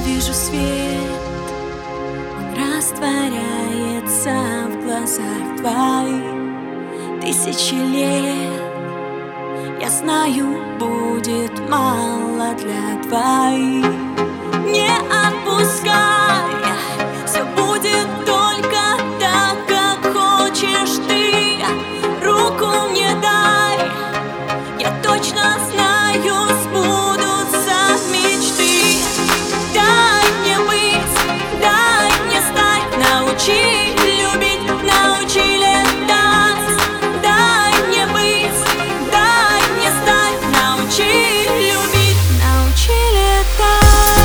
вижу свет, он растворяется в глазах твоих. Тысячи лет, я знаю, будет мало для двоих. Не отпускай, все будет только так, как хочешь ты. Руку мне дай, я точно знаю, сбудутся мечты. Дай мне быть, дай мне стать, научи любить, научи летать. Дай мне быть, дай мне стать, научи любить, научи летать.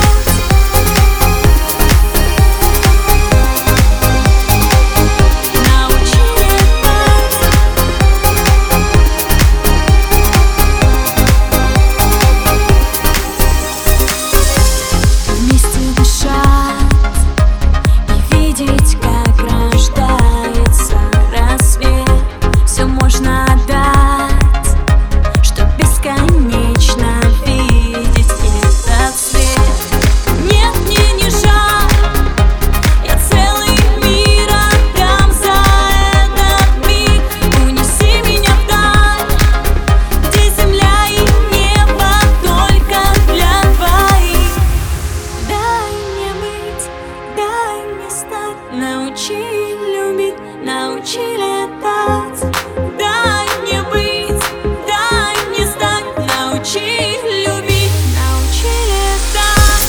Научи любить, научи летать. Дай мне быть, дай мне стать, научи любить, научи летать.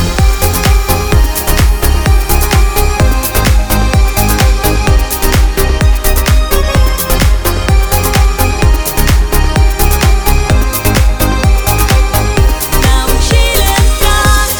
Научи летать.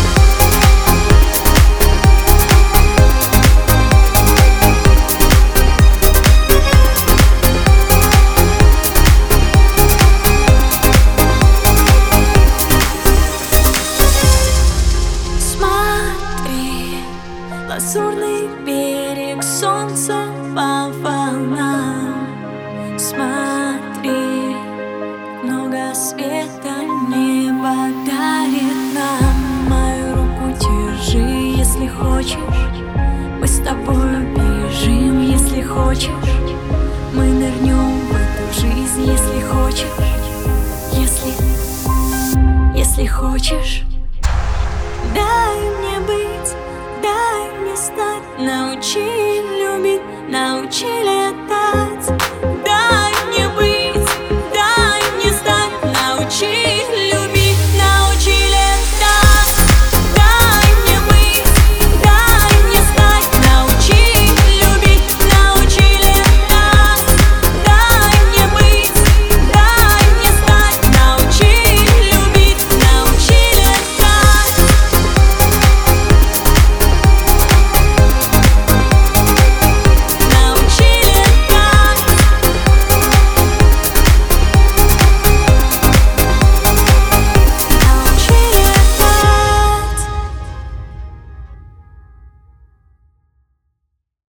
Лазурный берег, солнце по волнам. Смотри, много света небо дарит нам. Мою руку держи, если хочешь. Мы с тобой бежим, если хочешь. Мы нырнем в эту жизнь, если хочешь. Если хочешь. Дай мне быть, дай мне стать, научи любить, научи летать.